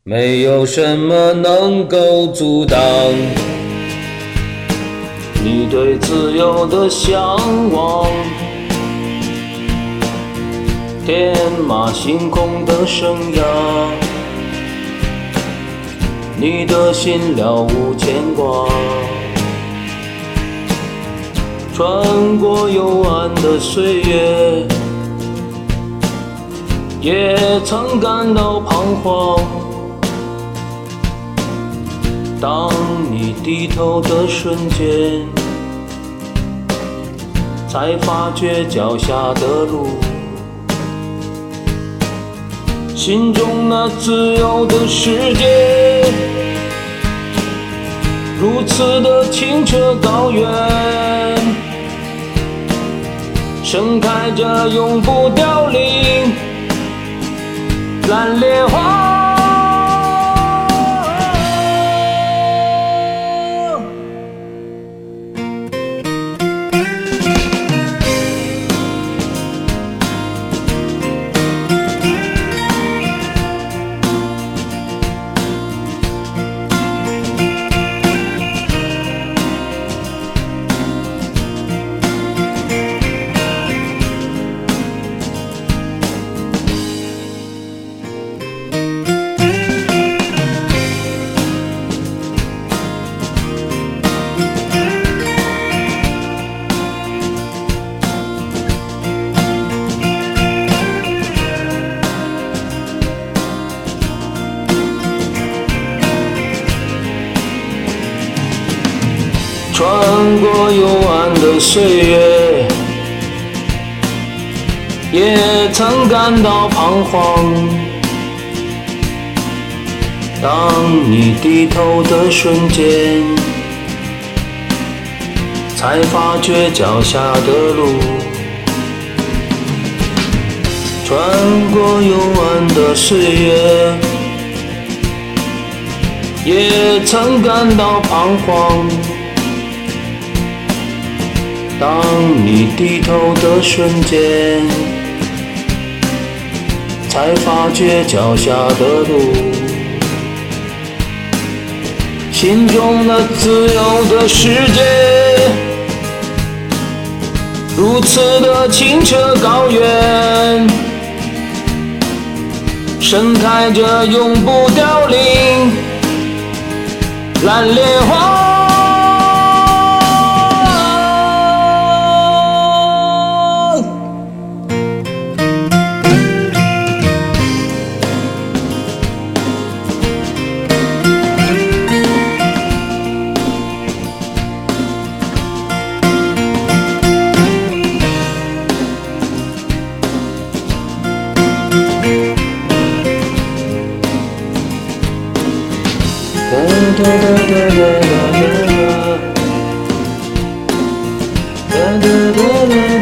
没有什么能够阻挡你对自由的向往，天马行空的生涯，你的心了无牵挂，穿过幽暗的岁月，也曾感到彷徨。当你低头的瞬间，才发觉脚下的路，心中那自由的世界，如此的清澈高远，盛开着永不凋零蓝莲花。穿过幽暗的岁月，也曾感到彷徨。当你低头的瞬间，才发觉脚下的路，穿过幽暗的岁月，也曾感到彷徨。当你低头的瞬间，才发觉脚下的路，心中那自由的世界，如此的清澈高远，盛开着永不凋零蓝莲花。哒哒哒哒哒哒哒哒哒哒。